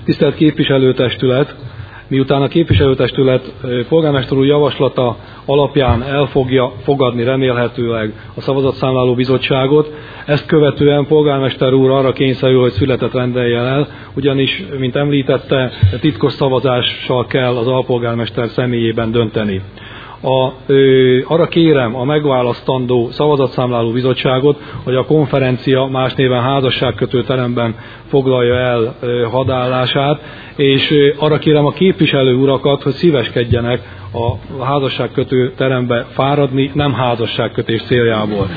Tisztelt képviselőtestület! Miután a képviselőtestület polgármester úr javaslata alapján el fogja fogadni remélhetőleg a szavazatszámláló bizottságot, ezt követően polgármester úr arra kényszerül, hogy született rendeljen el, ugyanis, mint említette, titkos szavazással kell az alpolgármester személyében dönteni. Arra kérem a megválasztandó szavazatszámláló bizottságot, hogy a konferencia, más néven házasságkötő teremben foglalja el hadállását, és arra kérem a képviselő urakat, hogy szíveskedjenek a házasságkötő terembe fáradni, nem házasságkötés céljából.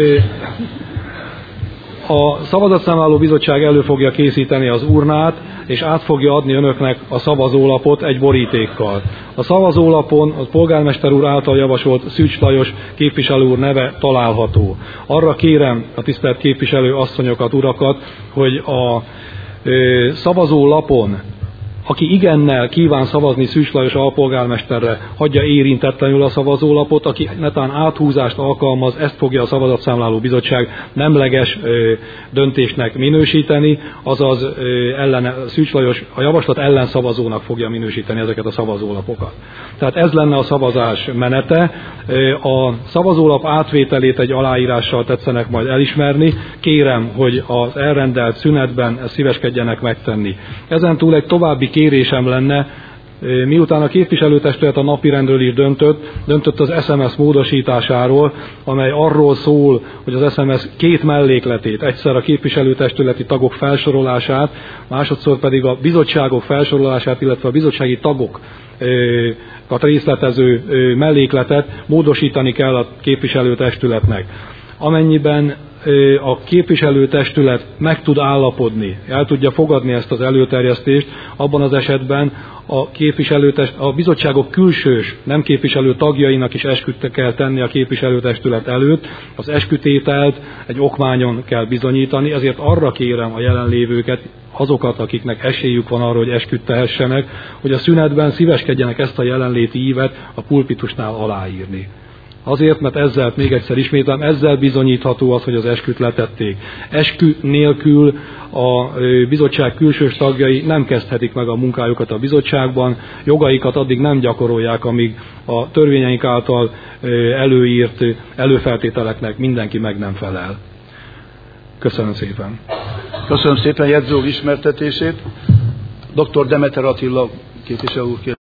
A szavazatszámláló bizottság elő fogja készíteni az urnát, és át fogja adni önöknek a szavazólapot egy borítékkal. A szavazólapon a polgármester úr által javasolt Szűcs Lajos képviselő úr neve található. Arra kérem a tisztelt képviselő asszonyokat, urakat, hogy a szavazólapon, aki igennel kíván szavazni Szűcs Lajos alpolgármesterre, hagyja érintetlenül a szavazólapot, aki netán áthúzást alkalmaz, ezt fogja a szavazatszámláló bizottság nemleges döntésnek minősíteni, azaz Szűcs Lajos a javaslat ellen szavazónak fogja minősíteni ezeket a szavazólapokat. Tehát ez lenne a szavazás menete. A szavazólap átvételét egy aláírással tetszenek majd elismerni. Kérem, hogy az elrendelt szünetben ezt szíveskedjenek megtenni. Ezentúl egy további kérésem lenne, miután a képviselőtestület a napirendről is döntött az SMS módosításáról, amely arról szól, hogy az SMS két mellékletét, egyszer a képviselőtestületi tagok felsorolását, másodszor pedig a bizottságok felsorolását, illetve a bizottsági tagokat részletező mellékletet módosítani kell a képviselőtestületnek. Amennyiben a képviselőtestület meg tud állapodni, el tudja fogadni ezt az előterjesztést, abban az esetben a bizottságok külsős, nem képviselő tagjainak is esküt kell tenni a képviselőtestület előtt, az eskütételt egy okmányon kell bizonyítani, ezért arra kérem a jelenlévőket, azokat, akiknek esélyük van arra, hogy esküt tehessenek, hogy a szünetben szíveskedjenek ezt a jelenléti ívet a pulpitusnál aláírni. Azért, mert ezzel, még egyszer ismétlem, ezzel bizonyítható az, hogy az esküt letették. Eskü nélkül a bizottság külsős tagjai nem kezdhetik meg a munkájukat a bizottságban, jogaikat addig nem gyakorolják, amíg a törvényeink által előírt előfeltételeknek mindenki meg nem felel. Köszönöm szépen. Köszönöm szépen jegyző úr ismertetését. Dr. Demeter Attila képviselő úr.